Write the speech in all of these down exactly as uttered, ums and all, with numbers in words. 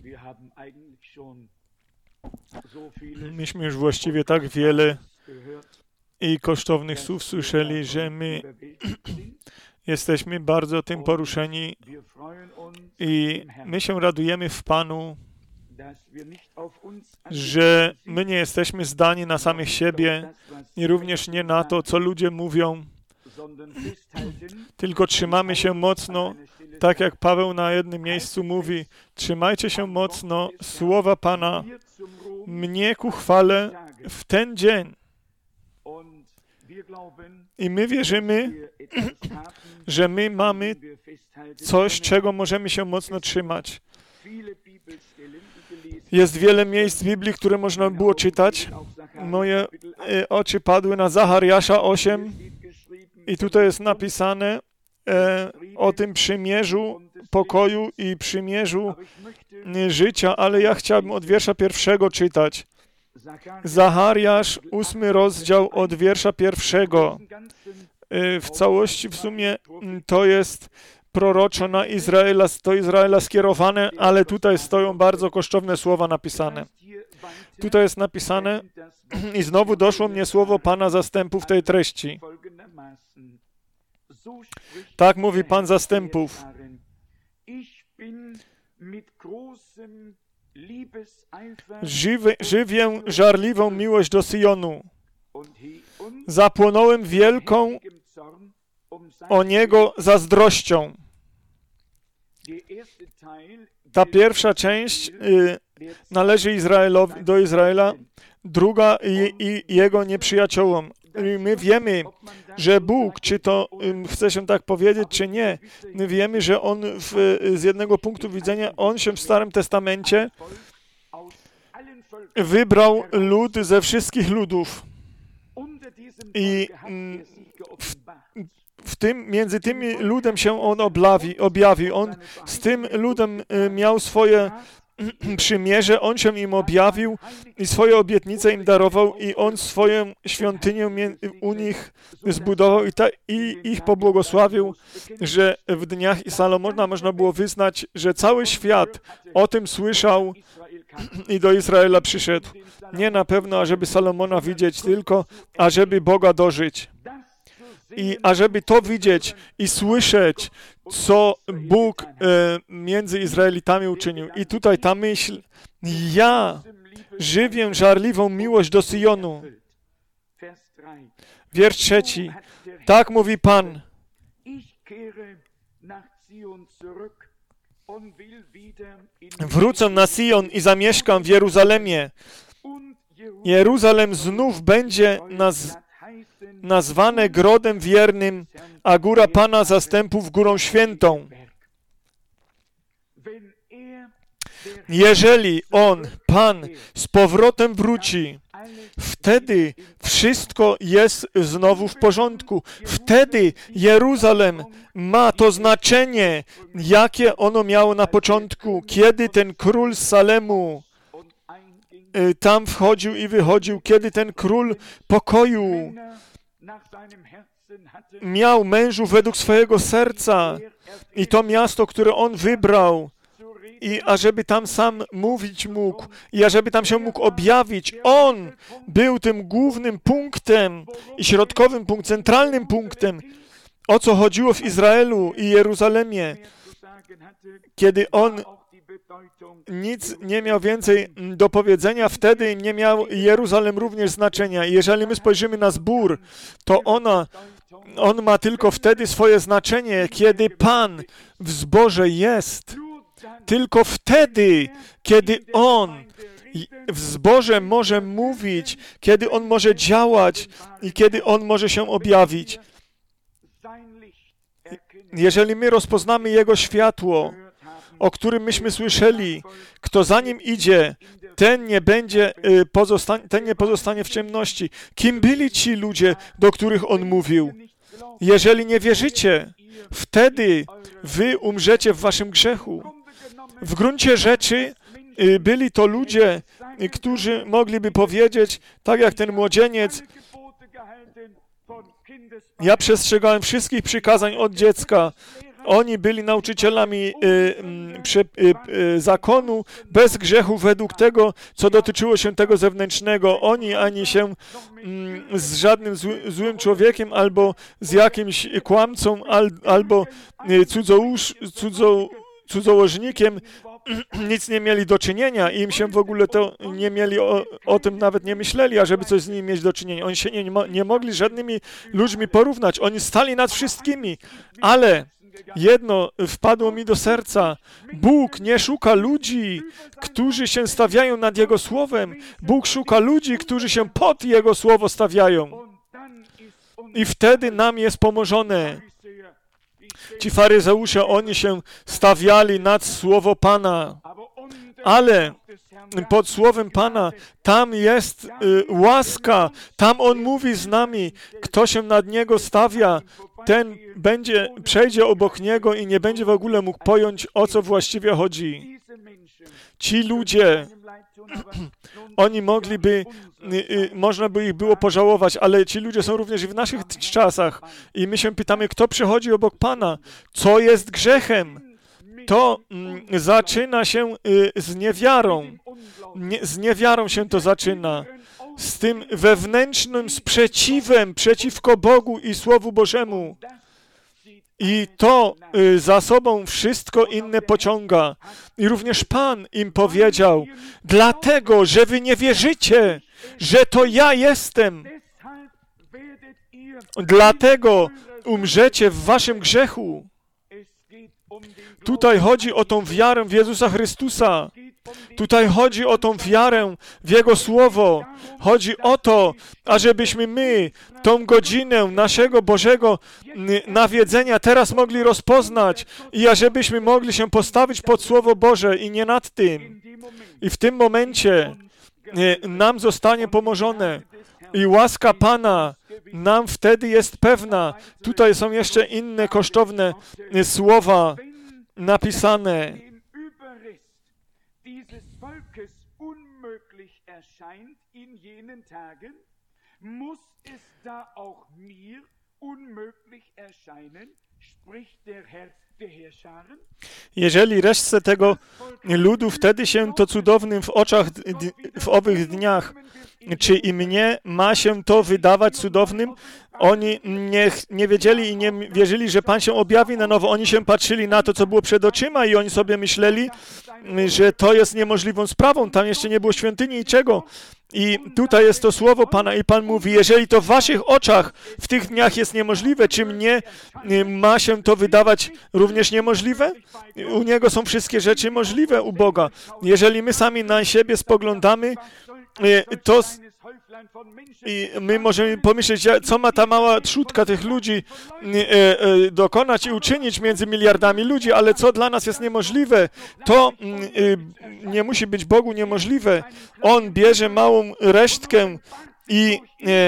Myśmy już właściwie tak wiele i kosztownych słów słyszeli, że my jesteśmy bardzo tym poruszeni i my się radujemy w Panu, że my nie jesteśmy zdani na samych siebie i również nie na to, co ludzie mówią, tylko trzymamy się mocno, tak jak Paweł na jednym miejscu mówi, trzymajcie się mocno słowa Pana, mnie ku chwale w ten dzień. I my wierzymy, że my mamy coś, czego możemy się mocno trzymać. Jest wiele miejsc w Biblii, które można było czytać. Moje e, oczy padły na Zachariasza osiem i tutaj jest napisane e, o tym przymierzu pokoju i przymierzu e, życia, ale ja chciałbym od wiersza pierwszego czytać. Zachariasz, ósmy rozdział od wiersza pierwszego. E, w całości w sumie to jest proroczo na Izraela, do Izraela skierowane, ale tutaj stoją bardzo kosztowne słowa napisane. Tutaj jest napisane i znowu doszło mnie słowo Pana zastępów tej treści. Tak mówi Pan zastępów. Żywy, żywię żarliwą miłość do Syjonu. Zapłonąłem wielką o niego zazdrością. Ta pierwsza część y, należy Izraelowi, do Izraela, druga i, i jego nieprzyjaciołom. I my wiemy, że Bóg, czy to y, chce się tak powiedzieć, czy nie, my wiemy, że On w, z jednego punktu widzenia, On się w Starym Testamencie wybrał lud ze wszystkich ludów. I w, w tym, między tym ludem się On objawi, objawi. On z tym ludem miał swoje przymierze, On się im objawił i swoje obietnice im darował i On swoją świątynię u nich zbudował i, ta, i ich pobłogosławił, że w dniach Salomona można było wyznać, że cały świat o tym słyszał i do Izraela przyszedł. Nie na pewno, ażeby Salomona widzieć, tylko ażeby Boga dożyć. I ażeby to widzieć i słyszeć, co Bóg e, między Izraelitami uczynił. I tutaj ta myśl, ja żywię żarliwą miłość do Syjonu. Wiersz trzeci. Tak mówi Pan. Wrócę na Syjon i zamieszkam w Jeruzalemie. Jeruzalem znów będzie naz nazwane grodem wiernym, a góra Pana zastępów górą świętą. Jeżeli On, Pan, z powrotem wróci, wtedy wszystko jest znowu w porządku. Wtedy Jeruzalem ma to znaczenie, jakie ono miało na początku, kiedy ten król z Salemu tam wchodził i wychodził, kiedy ten król pokoju miał mężów według swojego serca i to miasto, które on wybrał, i ażeby tam sam mówić mógł, i ażeby tam się mógł objawić. On był tym głównym punktem i środkowym punktem, centralnym punktem, o co chodziło w Izraelu i Jeruzalemie, kiedy on nic nie miał więcej do powiedzenia, wtedy nie miał Jeruzalem również znaczenia. I jeżeli my spojrzymy na zbór, to ona, on ma tylko wtedy swoje znaczenie, kiedy Pan w zborze jest. Tylko wtedy, kiedy On w zborze może mówić, kiedy On może działać i kiedy On może się objawić. Jeżeli my rozpoznamy Jego światło, o którym myśmy słyszeli, kto za Nim idzie, ten nie będzie pozostanie, ten nie pozostanie w ciemności. Kim byli ci ludzie, do których On mówił? Jeżeli nie wierzycie, wtedy wy umrzecie w waszym grzechu. W gruncie rzeczy byli to ludzie, którzy mogliby powiedzieć, tak jak ten młodzieniec, ja przestrzegałem wszystkich przykazań od dziecka, Oni byli nauczycielami y, przy, y, y, zakonu bez grzechu według tego, co dotyczyło się tego zewnętrznego. Oni ani się y, z żadnym zły, złym człowiekiem, albo z jakimś kłamcą, al, albo y, cudzousz, cudzo, cudzołożnikiem nic nie mieli do czynienia i im się w ogóle to nie mieli, o, o tym nawet nie myśleli, ażeby coś z nimi mieć do czynienia. Oni się nie, nie mogli z żadnymi ludźmi porównać. Oni stali nad wszystkimi, ale jedno wpadło mi do serca. Bóg nie szuka ludzi, którzy się stawiają nad Jego Słowem. Bóg szuka ludzi, którzy się pod Jego Słowo stawiają. I wtedy nam jest pomożone. Ci faryzeusze, oni się stawiali nad Słowo Pana, ale pod Słowem Pana tam jest y, łaska, tam On mówi z nami. Kto się nad Niego stawia, ten będzie, przejdzie obok Niego i nie będzie w ogóle mógł pojąć, o co właściwie chodzi. Ci ludzie, oni mogliby, y, y, można by ich było pożałować, ale ci ludzie są również i w naszych czasach. I my się pytamy, kto przychodzi obok Pana? Co jest grzechem? To mm, zaczyna się y, z niewiarą. Nie, z niewiarą się to zaczyna. Z tym wewnętrznym sprzeciwem przeciwko Bogu i Słowu Bożemu. I to y, za sobą wszystko inne pociąga. I również Pan im powiedział, dlatego, że wy nie wierzycie, że to ja jestem. Dlatego umrzecie w waszym grzechu. Tutaj chodzi o tą wiarę w Jezusa Chrystusa. Tutaj chodzi o tą wiarę w Jego Słowo. Chodzi o to, ażebyśmy my tą godzinę naszego Bożego nawiedzenia teraz mogli rozpoznać i ażebyśmy mogli się postawić pod Słowo Boże i nie nad tym. I w tym momencie nam zostanie pomożone. I łaska Pana nam wtedy jest pewna. Tutaj są jeszcze inne kosztowne słowa napisane. Jeżeli resztce tego ludu wtedy się to cudownym w oczach w owych dniach, czy i mnie ma się to wydawać cudownym? Oni nie, nie wiedzieli i nie wierzyli, że Pan się objawi na nowo. Oni się patrzyli na to, co było przed oczyma i oni sobie myśleli, że to jest niemożliwą sprawą. Tam jeszcze nie było świątyni i czego. I tutaj jest to słowo Pana i Pan mówi, jeżeli to w waszych oczach w tych dniach jest niemożliwe, czy mnie ma się to wydawać również niemożliwe? U Niego są wszystkie rzeczy możliwe, u Boga. Jeżeli my sami na siebie spoglądamy, to i my możemy pomyśleć, co ma ta mała trzutka tych ludzi dokonać i uczynić między miliardami ludzi, ale co dla nas jest niemożliwe, to nie musi być Bogu niemożliwe. On bierze małą resztkę i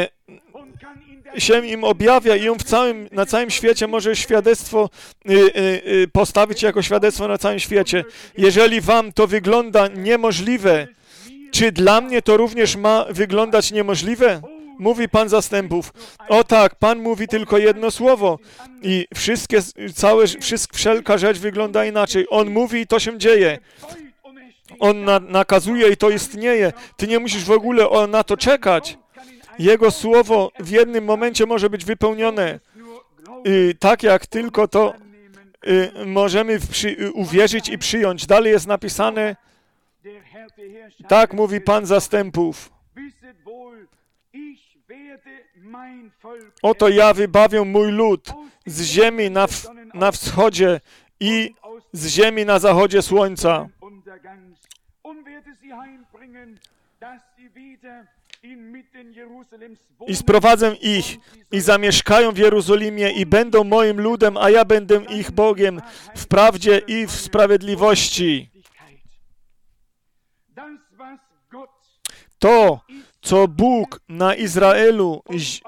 się im objawia i on w całym, na całym świecie może świadectwo postawić jako świadectwo na całym świecie. Jeżeli wam to wygląda niemożliwe, czy dla mnie to również ma wyglądać niemożliwe? Mówi Pan zastępów. O tak, Pan mówi tylko jedno słowo i wszystkie, całe, wszystko, wszelka rzecz wygląda inaczej. On mówi i to się dzieje. On na, nakazuje i to istnieje. Ty nie musisz w ogóle o, na to czekać. Jego słowo w jednym momencie może być wypełnione. I tak jak tylko to y, możemy przy, uwierzyć i przyjąć. Dalej jest napisane, tak mówi Pan zastępów. Oto ja wybawię mój lud z ziemi na, w, na wschodzie i z ziemi na zachodzie słońca. I sprowadzę ich i zamieszkają w Jerozolimie i będą moim ludem, a ja będę ich Bogiem w prawdzie i w sprawiedliwości. To, co Bóg na Izraelu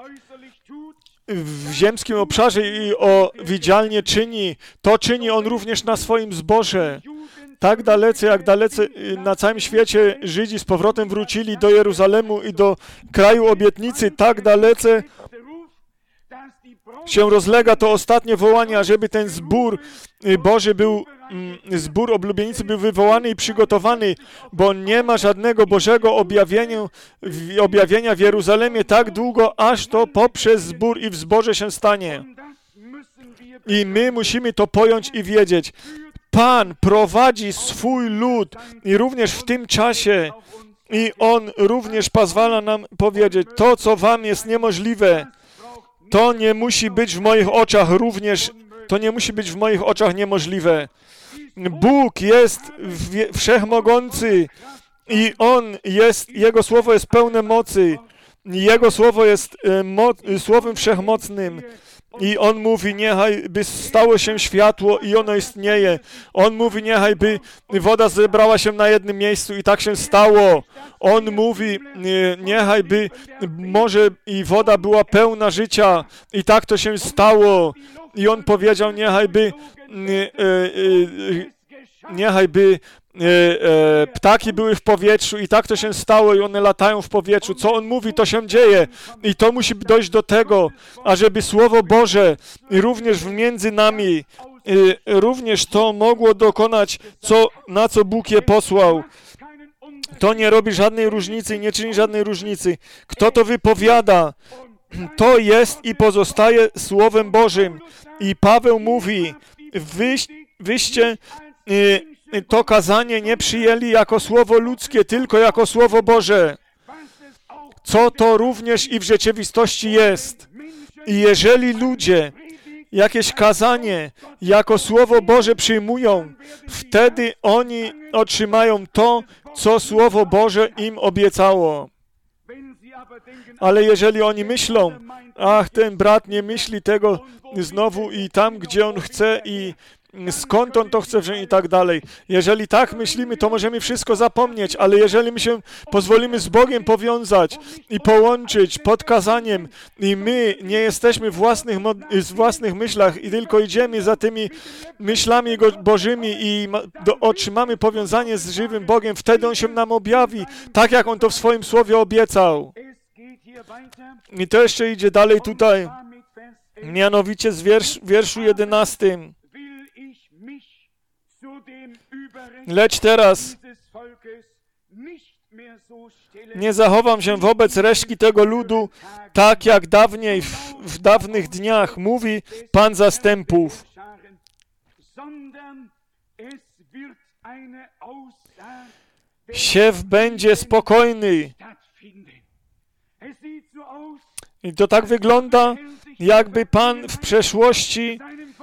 w ziemskim obszarze i o widzialnie czyni, to czyni On również na swoim zboże. Tak dalece, jak dalece na całym świecie Żydzi z powrotem wrócili do Jeruzalemu i do kraju obietnicy, tak dalece się rozlega to ostatnie wołanie, ażeby ten zbór Boży był, zbór oblubienicy był wywołany i przygotowany, bo nie ma żadnego Bożego objawienia, objawienia w Jeruzalemie tak długo, aż to poprzez zbór i w zborze się stanie. I my musimy to pojąć i wiedzieć. Pan prowadzi swój lud i również w tym czasie i On również pozwala nam powiedzieć, to co wam jest niemożliwe, to nie musi być w moich oczach również, to nie musi być w moich oczach niemożliwe. Bóg jest wszechmogący i On jest, Jego Słowo jest pełne mocy. Jego Słowo jest mo, Słowem Wszechmocnym. I On mówi, niechaj by stało się światło i ono istnieje. On mówi, niechaj by woda zebrała się na jednym miejscu i tak się stało. On mówi, niechaj by morze i woda była pełna życia i tak to się stało. I On powiedział, niechaj by niechaj by E, e, ptaki były w powietrzu i tak to się stało i one latają w powietrzu. Co On mówi, to się dzieje. I to musi dojść do tego, ażeby Słowo Boże i również między nami e, również to mogło dokonać, co, na co Bóg je posłał. To nie robi żadnej różnicy i nie czyni żadnej różnicy. Kto to wypowiada, to jest i pozostaje Słowem Bożym. I Paweł mówi, wy, wyście e, to kazanie nie przyjęli jako słowo ludzkie, tylko jako Słowo Boże. Co to również i w rzeczywistości jest. I jeżeli ludzie jakieś kazanie jako Słowo Boże przyjmują, wtedy oni otrzymają to, co Słowo Boże im obiecało. Ale jeżeli oni myślą, ach, ten brat nie myśli tego znowu i tam, gdzie on chce i skąd on to chce wziąć i tak dalej. Jeżeli tak myślimy, to możemy wszystko zapomnieć, ale jeżeli my się pozwolimy z Bogiem powiązać i połączyć pod kazaniem i my nie jesteśmy własnych, z własnych myślach i tylko idziemy za tymi myślami Bożymi i do, otrzymamy powiązanie z żywym Bogiem, wtedy On się nam objawi, tak jak On to w swoim Słowie obiecał. I to jeszcze idzie dalej tutaj, mianowicie z wiersz, wierszu jedenastym. Lecz teraz nie zachowam się wobec resztki tego ludu tak jak dawniej, w, w dawnych dniach, mówi Pan zastępów. Siew będzie spokojny. I to tak wygląda, jakby Pan w przeszłości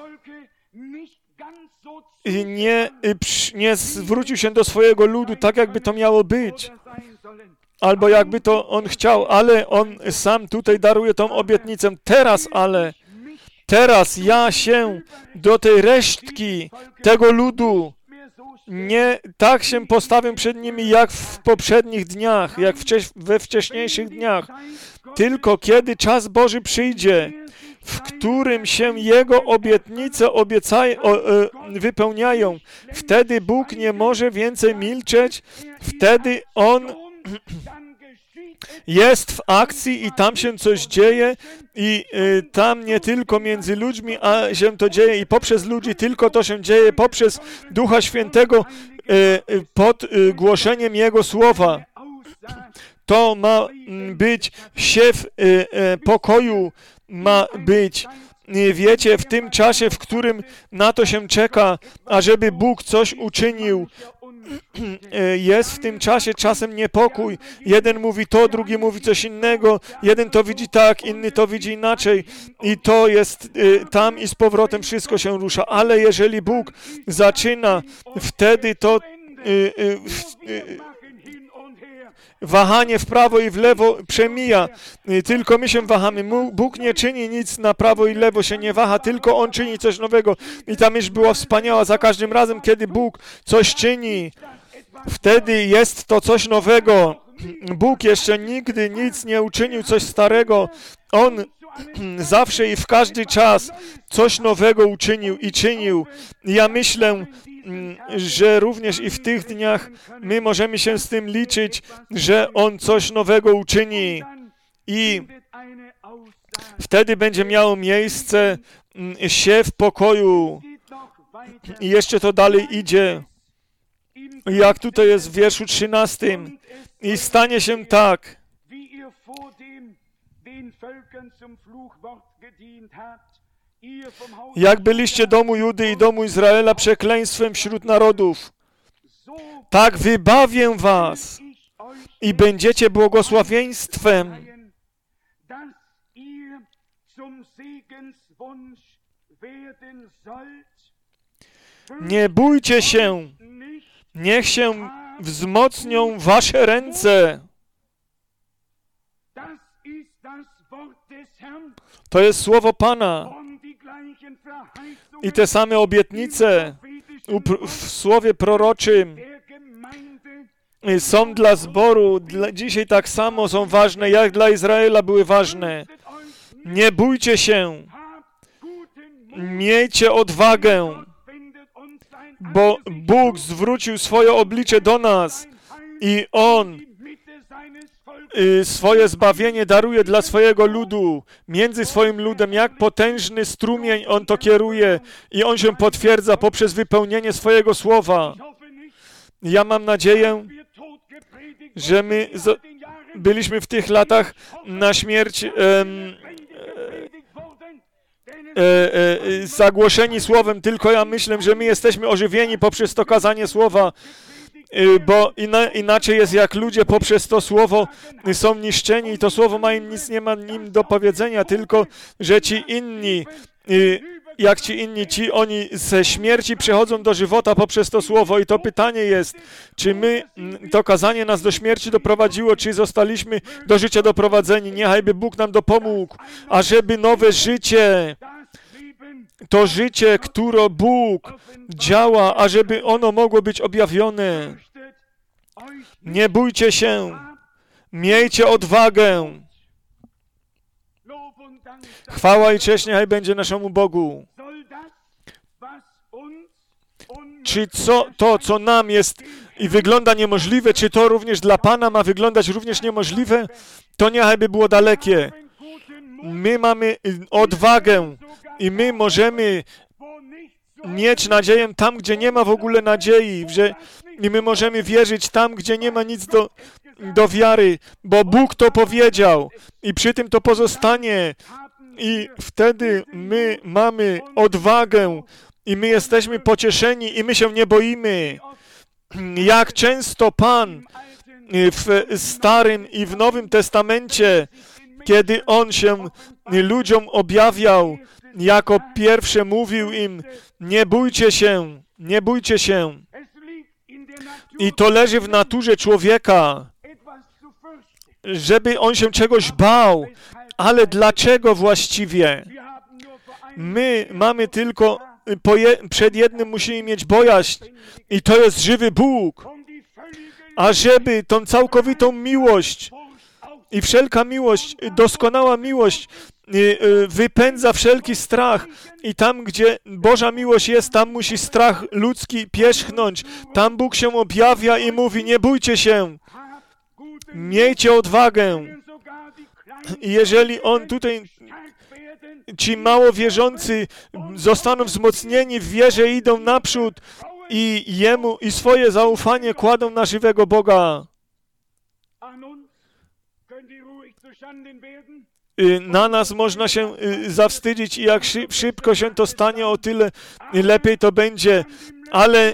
nie, nie zwrócił się do swojego ludu tak, jakby to miało być. Albo jakby to On chciał, ale On sam tutaj daruje tą obietnicę. Teraz ale, teraz ja się do tej resztki tego ludu nie tak się postawię przed nimi, jak w poprzednich dniach, jak wcześ, we wcześniejszych dniach. Tylko kiedy czas Boży przyjdzie, w którym się Jego obietnice obiecaj, o, e, wypełniają, wtedy Bóg nie może więcej milczeć, wtedy On jest w akcji i tam się coś dzieje i y, tam nie tylko między ludźmi, a się to dzieje i poprzez ludzi, tylko to się dzieje poprzez Ducha Świętego y, y, pod y, głoszeniem Jego Słowa. To ma być siew y, y, pokoju, ma być. Wiecie, w tym czasie, w którym na to się czeka, ażeby Bóg coś uczynił, jest w tym czasie czasem niepokój. Jeden mówi to, drugi mówi coś innego. Jeden to widzi tak, inny to widzi inaczej. I to jest y, tam i z powrotem wszystko się rusza. Ale jeżeli Bóg zaczyna, wtedy to y, y, y, wahanie w prawo i w lewo przemija. Tylko my się wahamy. Bóg nie czyni nic na prawo i lewo, się nie waha, tylko On czyni coś nowego. I ta myśl była wspaniała. Za każdym razem, kiedy Bóg coś czyni, wtedy jest to coś nowego. Bóg jeszcze nigdy nic nie uczynił, coś starego. On zawsze i w każdy czas coś nowego uczynił i czynił. Ja myślę, że również i w tych dniach my możemy się z tym liczyć, że On coś nowego uczyni. I Wtedy będzie miało miejsce siew pokoju. I jeszcze to dalej idzie. Jak tutaj jest w wierszu trzynastym. I stanie się tak, jak byliście domu Judy i domu Izraela przekleństwem wśród narodów, tak wybawię was i będziecie błogosławieństwem. Nie bójcie się, niech się wzmocnią wasze ręce. To jest słowo Pana. I te same obietnice w słowie proroczym są dla zboru, dla, dzisiaj tak samo są ważne, jak dla Izraela były ważne. Nie bójcie się, miejcie odwagę, bo Bóg zwrócił swoje oblicze do nas i On y, swoje zbawienie daruje dla swojego ludu, między swoim ludem, jak potężny strumień On to kieruje i On się potwierdza poprzez wypełnienie swojego słowa. Ja mam nadzieję, że my z, byliśmy w tych latach na śmierć em, e, e, e, zagłoszeni słowem, tylko ja myślę, że my jesteśmy ożywieni poprzez to kazanie słowa, e, bo ina, inaczej jest, jak ludzie poprzez to słowo są niszczeni i to słowo ma im nic nie ma im do powiedzenia, tylko że ci inni e, jak ci inni, ci oni ze śmierci przechodzą do żywota poprzez to słowo i to pytanie jest, czy my, to kazanie nas do śmierci doprowadziło, czy zostaliśmy do życia doprowadzeni. Niechajby Bóg nam dopomógł, ażeby nowe życie, to życie, które Bóg działa, ażeby ono mogło być objawione. Nie bójcie się, miejcie odwagę. Chwała i cześć niechaj będzie naszemu Bogu. Czy co, to, co nam jest i wygląda niemożliwe, czy to również dla Pana ma wyglądać również niemożliwe? To niechaj by było dalekie. My mamy odwagę i my możemy mieć nadzieję tam, gdzie nie ma w ogóle nadziei, że i my możemy wierzyć tam, gdzie nie ma nic do, do wiary, bo Bóg to powiedział i przy tym to pozostanie. I wtedy my mamy odwagę i my jesteśmy pocieszeni i my się nie boimy. Jak często Pan w Starym i w Nowym Testamencie, kiedy On się ludziom objawiał, jako pierwsze mówił im, nie bójcie się, nie bójcie się. I to leży w naturze człowieka, żeby on się czegoś bał. Ale dlaczego właściwie? My mamy tylko, je, przed jednym musimy mieć bojaźń i to jest żywy Bóg. A żeby tą całkowitą miłość i wszelka miłość, doskonała miłość wypędza wszelki strach i tam, gdzie Boża miłość jest, tam musi strach ludzki pierzchnąć. Tam Bóg się objawia i mówi, nie bójcie się, miejcie odwagę. I jeżeli On tutaj, ci mało wierzący zostaną wzmocnieni w wierze i idą naprzód i Jemu i swoje zaufanie kładą na żywego Boga. Na nas można się zawstydzić i jak szybko się to stanie, o tyle lepiej to będzie. Ale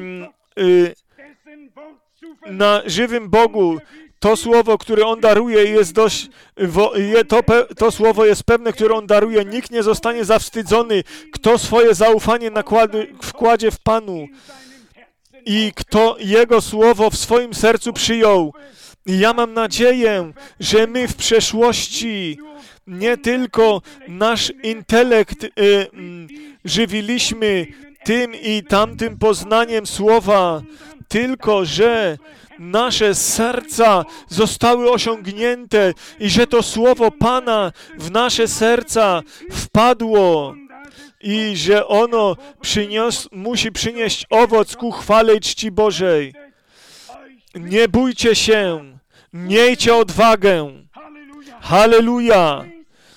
na żywym Bogu to słowo, które On daruje, jest dość, to, to słowo jest pewne, które On daruje. Nikt nie zostanie zawstydzony, kto swoje zaufanie nakłady, wkładzie w Panu i kto Jego słowo w swoim sercu przyjął. I ja mam nadzieję, że my w przeszłości nie tylko nasz intelekt y, y, żywiliśmy tym i tamtym poznaniem słowa, tylko że nasze serca zostały osiągnięte i że to słowo Pana w nasze serca wpadło i że ono przynios, musi przynieść owoc ku chwale i czci Bożej. Nie bójcie się, miejcie odwagę. Halleluja!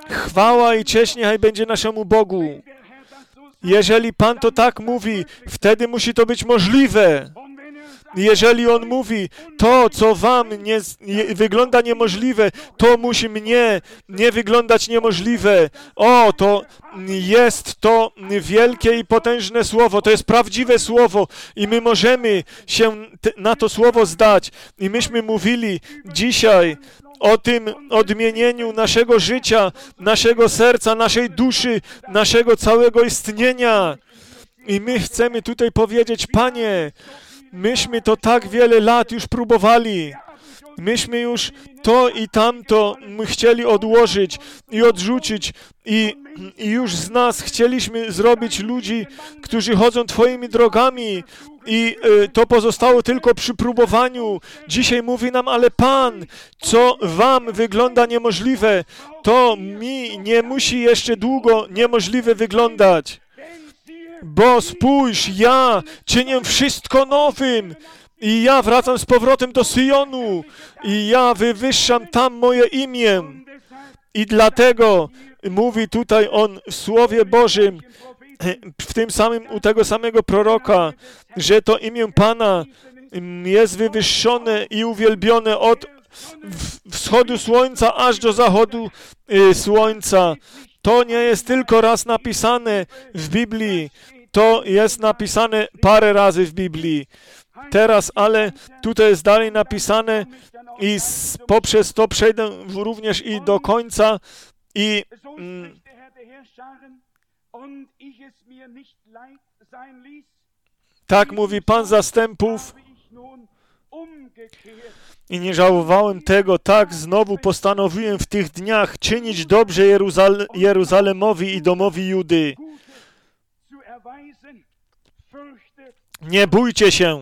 Chwała i cześć niechaj będzie naszemu Bogu. Jeżeli Pan to tak mówi, wtedy musi to być możliwe. Jeżeli On mówi, to, co wam nie, nie, wygląda niemożliwe, to musi mnie nie wyglądać niemożliwe. O, to jest to wielkie i potężne słowo, to jest prawdziwe słowo i my możemy się na to słowo zdać. I myśmy mówili dzisiaj o tym odmienieniu naszego życia, naszego serca, naszej duszy, naszego całego istnienia. I my chcemy tutaj powiedzieć, Panie, myśmy to tak wiele lat już próbowali. Myśmy już to i tamto chcieli odłożyć i odrzucić i, i już z nas chcieliśmy zrobić ludzi, którzy chodzą Twoimi drogami i y, to pozostało tylko przy próbowaniu. Dzisiaj mówi nam, ale Pan, co wam wygląda niemożliwe, to mi nie musi jeszcze długo niemożliwe wyglądać. Bo spójrz, ja czynię wszystko nowym i ja wracam z powrotem do Syjonu i ja wywyższam tam moje imię. I dlatego mówi tutaj on w Słowie Bożym, w tym samym, u tego samego proroka, że to imię Pana jest wywyższone i uwielbione od wschodu słońca aż do zachodu słońca. To nie jest tylko raz napisane w Biblii, to jest napisane parę razy w Biblii. Teraz, ale tutaj jest dalej napisane i z, poprzez to przejdę również i do końca i mm, tak mówi Pan zastępów i nie żałowałem tego, tak znowu postanowiłem w tych dniach czynić dobrze Jeruzale- Jeruzalemowi i domowi Judy. Nie bójcie się.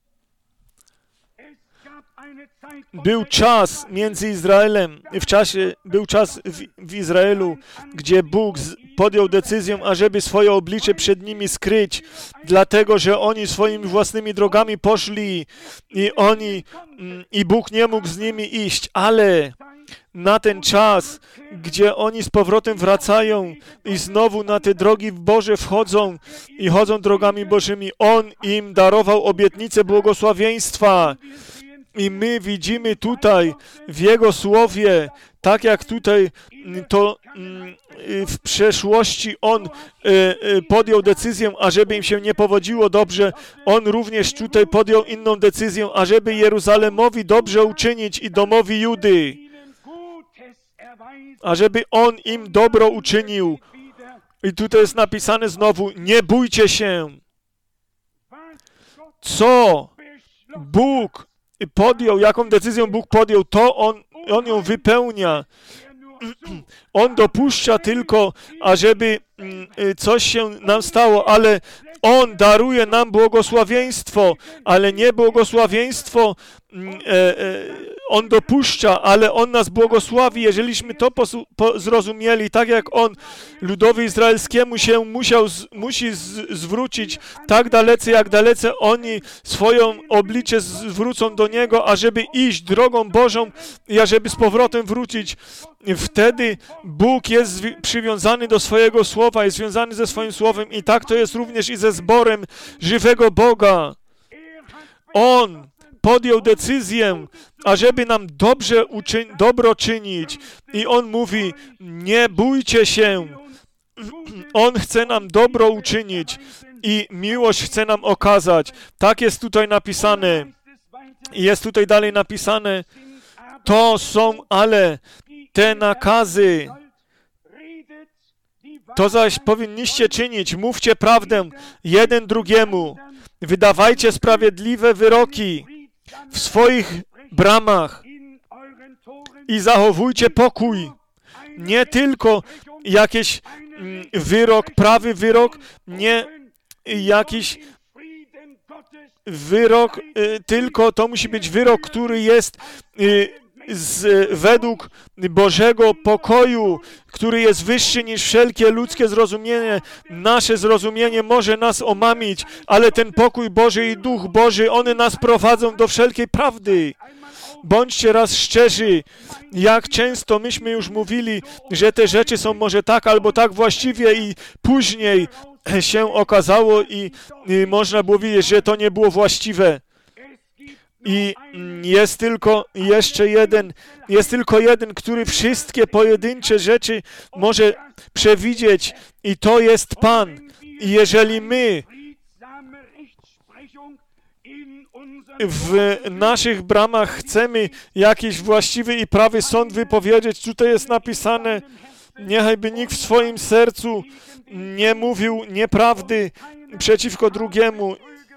Był czas między Izraelem, w czasie, był czas w, w Izraelu, gdzie Bóg z, podjął decyzję, ażeby swoje oblicze przed nimi skryć, dlatego, że oni swoimi własnymi drogami poszli i oni, i Bóg nie mógł z nimi iść, ale na ten czas, gdzie oni z powrotem wracają i znowu na te drogi Boże wchodzą i chodzą drogami Bożymi, On im darował obietnicę błogosławieństwa. I my widzimy tutaj w Jego Słowie, tak jak tutaj to w przeszłości On podjął decyzję, ażeby im się nie powodziło dobrze, On również tutaj podjął inną decyzję, ażeby Jeruzalemowi dobrze uczynić i domowi Judy, ażeby On im dobro uczynił. I tutaj jest napisane znowu, nie bójcie się. Co Bóg podjął, jaką decyzję Bóg podjął, to On, on ją wypełnia. On dopuszcza tylko, ażeby coś się nam stało, ale On daruje nam błogosławieństwo, ale nie błogosławieństwo e, e, On dopuszcza, ale On nas błogosławi, jeżeliśmy to posu, po, zrozumieli, tak jak On ludowi izraelskiemu się musiał, z, musi z, zwrócić tak dalece, jak dalece oni swoją oblicze zwrócą do Niego, ażeby iść drogą Bożą i ażeby z powrotem wrócić. Wtedy Bóg jest przywiązany do swojego Słowa, jest związany ze swoim Słowem i tak to jest również i ze zborem żywego Boga. On podjął decyzję, ażeby nam dobrze uczy- dobro czynić i On mówi, nie bójcie się. On chce nam dobro uczynić i miłość chce nam okazać. Tak jest tutaj napisane. I jest tutaj dalej napisane, to są ale te nakazy, to zaś powinniście czynić, mówcie prawdę jeden drugiemu, wydawajcie sprawiedliwe wyroki w swoich bramach i zachowujcie pokój. Nie tylko jakiś wyrok, prawy wyrok, nie jakiś wyrok, tylko to musi być wyrok, który jest Z, według Bożego pokoju, który jest wyższy niż wszelkie ludzkie zrozumienie. Nasze zrozumienie może nas omamić, ale ten pokój Boży i Duch Boży, one nas prowadzą do wszelkiej prawdy. bądźcie raz szczerzy. Jak często myśmy już mówili, że te rzeczy są może tak albo tak właściwie i później się okazało i, i można było widzieć, że to nie było właściwe. I jest tylko jeszcze jeden, jest tylko jeden, który wszystkie pojedyncze rzeczy może przewidzieć i to jest Pan. I jeżeli my w naszych bramach chcemy jakiś właściwy i prawy sąd wypowiedzieć, tutaj jest napisane, niechajby nikt w swoim sercu nie mówił nieprawdy przeciwko drugiemu.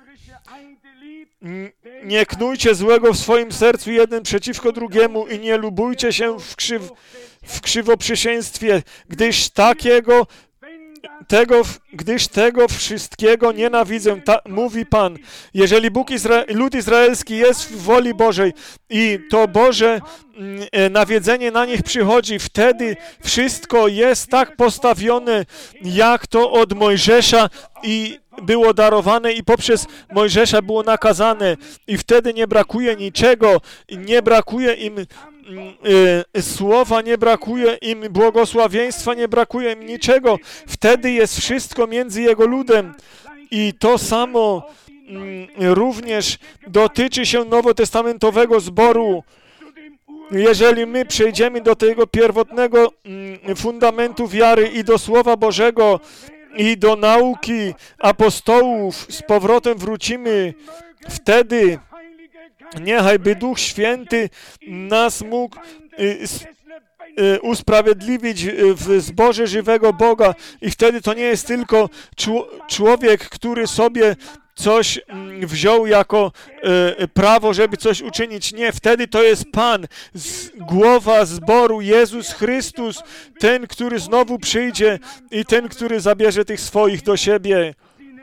Nie knujcie złego w swoim sercu jeden przeciwko drugiemu i nie lubujcie się w, krzyw, w krzywoprzysięstwie, gdyż takiego Tego, gdyż tego wszystkiego nienawidzę, ta, mówi Pan. Jeżeli Bóg Izra- lud izraelski jest w woli Bożej i to Boże mm, nawiedzenie na nich przychodzi, wtedy wszystko jest tak postawione, jak to od Mojżesza i było darowane i poprzez Mojżesza było nakazane i wtedy nie brakuje niczego, nie brakuje im y, słowa, nie brakuje im błogosławieństwa, nie brakuje im niczego. Wtedy jest wszystko między Jego ludem i to samo y, również dotyczy się nowotestamentowego zboru. Jeżeli my przejdziemy do tego pierwotnego y, fundamentu wiary i do Słowa Bożego, i do nauki apostołów z powrotem wrócimy, wtedy niechajby Duch Święty nas mógł usprawiedliwić w zborze żywego Boga i wtedy to nie jest tylko człowiek, który sobie coś wziął jako e, prawo, żeby coś uczynić. Nie, wtedy to jest Pan, z, głowa zboru, Jezus Chrystus, ten, który znowu przyjdzie i ten, który zabierze tych swoich do siebie.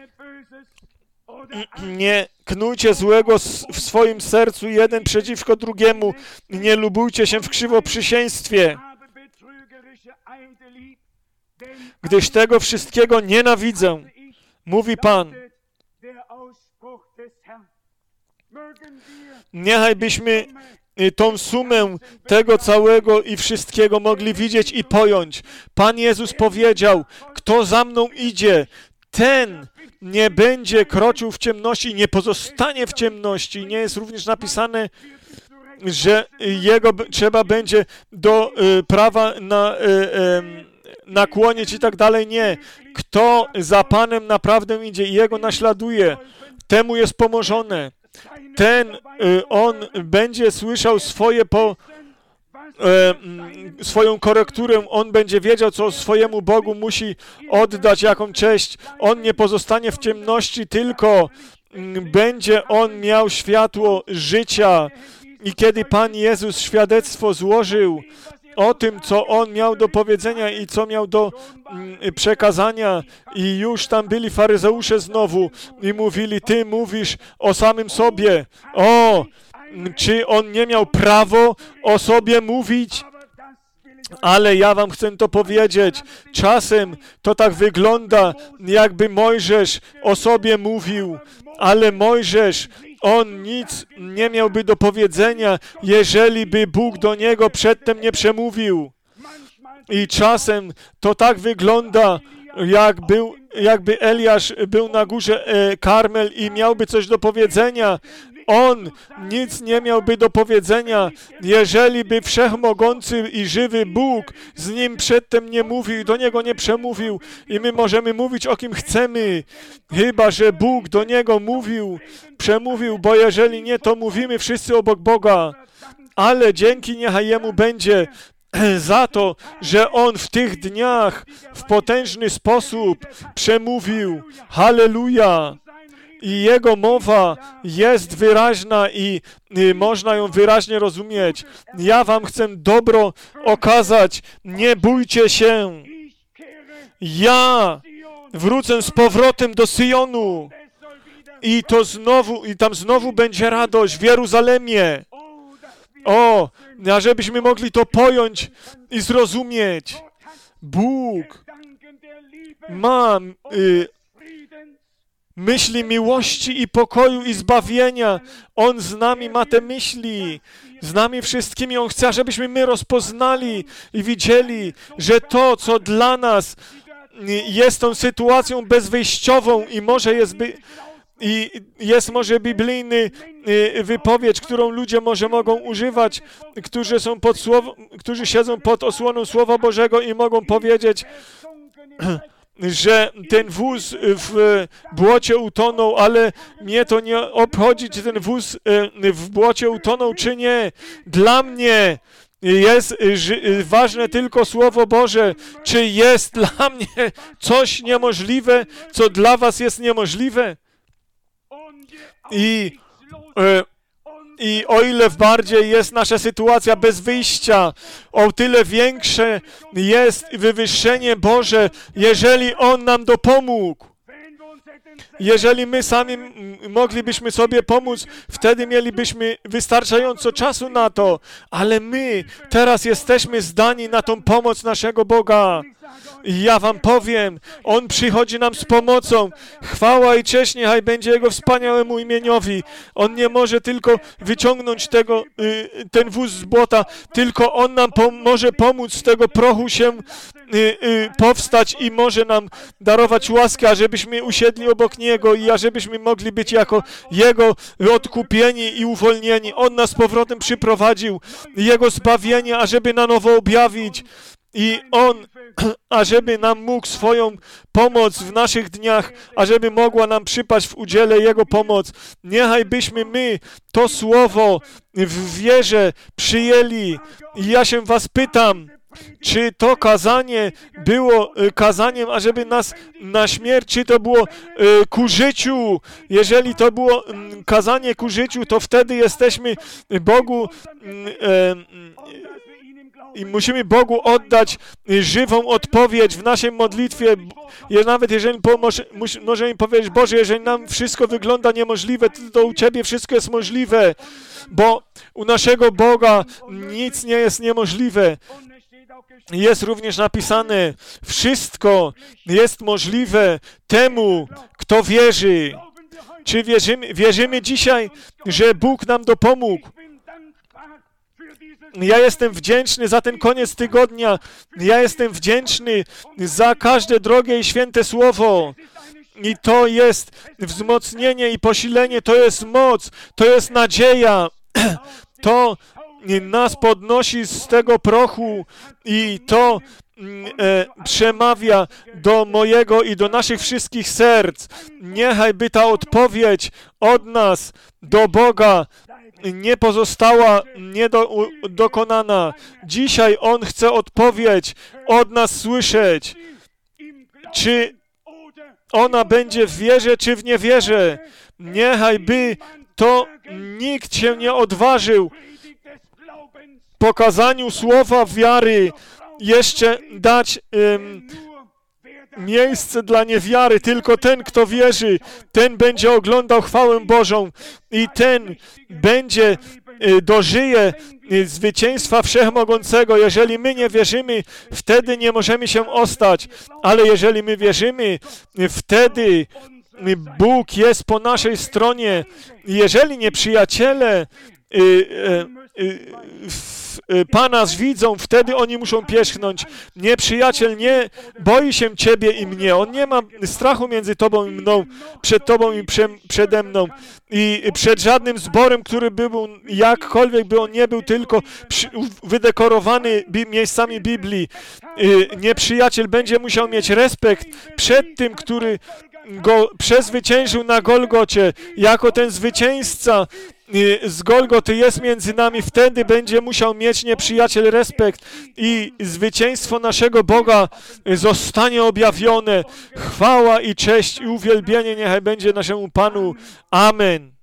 Nie knujcie złego w swoim sercu jeden przeciwko drugiemu. Nie lubujcie się w krzywoprzysięstwie, gdyż tego wszystkiego nienawidzę, mówi Pan. Niechajbyśmy tą sumę tego całego i wszystkiego mogli widzieć i pojąć. Pan Jezus powiedział, kto za mną idzie, ten nie będzie kroczył w ciemności, nie pozostanie w ciemności. Nie jest również napisane, że jego trzeba będzie do y, prawa na, y, y, nakłonić i tak dalej. Nie. Kto za Panem naprawdę idzie i Jego naśladuje, temu jest pomożone. Ten, y, on będzie słyszał swoje po, y, swoją korekturę, on będzie wiedział, co swojemu Bogu musi oddać, jaką cześć. On nie pozostanie w ciemności, tylko y, będzie on miał światło życia. I kiedy Pan Jezus świadectwo złożył o tym, co On miał do powiedzenia i co miał do mm, przekazania i już tam byli faryzeusze znowu i mówili, Ty mówisz o samym sobie. O, czy On nie miał prawo o sobie mówić? Ale ja wam chcę to powiedzieć. Czasem to tak wygląda, jakby Mojżesz o sobie mówił, ale Mojżesz, on nic nie miałby do powiedzenia, jeżeli by Bóg do niego przedtem nie przemówił. I czasem to tak wygląda, jak był, jakby Eliasz był na górze e, Karmel i miałby coś do powiedzenia. On nic nie miałby do powiedzenia, jeżeli by wszechmogący i żywy Bóg z nim przedtem nie mówił, do niego nie przemówił. I my możemy mówić o kim chcemy, chyba że Bóg do niego mówił, przemówił, bo jeżeli nie, to mówimy wszyscy obok Boga. Ale dzięki niechaj Jemu będzie za to, że On w tych dniach w potężny sposób przemówił. Halleluja! I Jego mowa jest wyraźna i, i można ją wyraźnie rozumieć. Ja wam chcę dobro okazać. Nie bójcie się. Ja wrócę z powrotem do Syjonu. I to znowu, i tam znowu będzie radość w Jeruzalemie. O, a żebyśmy mogli to pojąć i zrozumieć. Bóg ma... Y, myśli miłości i pokoju i zbawienia. On z nami ma te myśli, z nami wszystkimi. On chce, żebyśmy my rozpoznali i widzieli, że to, co dla nas jest tą sytuacją bezwyjściową i może jest by... I jest może biblijny wypowiedź, którą ludzie może mogą używać, którzy są pod słowo, którzy siedzą pod osłoną Słowa Bożego i mogą powiedzieć, że ten wóz w błocie utonął, ale mnie to nie obchodzi, czy ten wóz w błocie utonął, czy nie. Dla mnie jest ważne tylko Słowo Boże. Czy jest dla mnie coś niemożliwe, co dla was jest niemożliwe? I, e, I o ile bardziej jest nasza sytuacja bez wyjścia, o tyle większe jest wywyższenie Boże, jeżeli On nam dopomógł. Jeżeli my sami moglibyśmy sobie pomóc, wtedy mielibyśmy wystarczająco czasu na to, ale my teraz jesteśmy zdani na tą pomoc naszego Boga. I ja wam powiem, On przychodzi nam z pomocą. Chwała i cześć niechaj będzie Jego wspaniałemu imieniowi. On nie może tylko wyciągnąć tego, y, ten wóz z błota, tylko On nam pom- może pomóc z tego prochu się y, y, powstać i może nam darować łaskę, ażebyśmy usiedli obok Niego i ażebyśmy mogli być jako Jego odkupieni i uwolnieni. On nas z powrotem przyprowadził, Jego zbawienie, ażeby na nowo objawić. I On, ażeby nam mógł swoją pomoc w naszych dniach, ażeby mogła nam przypaść w udziale Jego pomoc. Niechaj byśmy my to słowo w wierze przyjęli. I ja się was pytam, czy to kazanie było kazaniem, ażeby nas na śmierć, czy to było ku życiu? Jeżeli to było kazanie ku życiu, to wtedy jesteśmy Bogu i musimy Bogu oddać żywą odpowiedź w naszej modlitwie. Nawet jeżeli możemy powiedzieć, Boże, jeżeli nam wszystko wygląda niemożliwe, to u Ciebie wszystko jest możliwe, bo u naszego Boga nic nie jest niemożliwe. Jest również napisane, wszystko jest możliwe temu, kto wierzy. Czy wierzymy, wierzymy dzisiaj, że Bóg nam dopomógł? Ja jestem wdzięczny za ten koniec tygodnia. Ja jestem wdzięczny za każde drogie i święte słowo. I to jest wzmocnienie i posilenie, to jest moc, to jest nadzieja. To nas podnosi z tego prochu i to e, przemawia do mojego i do naszych wszystkich serc. Niechaj by ta odpowiedź od nas do Boga nie pozostała niedokonana. Dzisiaj On chce odpowiedź od nas słyszeć. Czy ona będzie w wierze, czy w niewierze. Niechaj by to nikt się nie odważył pokazaniu słowa wiary jeszcze dać um, miejsce dla niewiary. Tylko ten, kto wierzy, ten będzie oglądał chwałę Bożą i ten będzie, y, dożyje y, zwycięstwa Wszechmogącego. Jeżeli my nie wierzymy, wtedy nie możemy się ostać, ale jeżeli my wierzymy, wtedy Bóg jest po naszej stronie. Jeżeli nieprzyjaciele y, y, y, Pana widzą, wtedy oni muszą pierzchnąć. Nieprzyjaciel nie boi się Ciebie i mnie. On nie ma strachu między Tobą i mną, przed Tobą i prze, przede mną. I przed żadnym zborem, który by był, jakkolwiek by on nie był, tylko przy, wydekorowany bi, miejscami Biblii. Y, nieprzyjaciel będzie musiał mieć respekt przed tym, który go przezwyciężył na Golgocie, jako ten zwycięzca z Golgoty jest między nami, wtedy będzie musiał mieć nieprzyjaciel respekt i zwycięstwo naszego Boga zostanie objawione. Chwała i cześć i uwielbienie niechaj będzie naszemu Panu. Amen.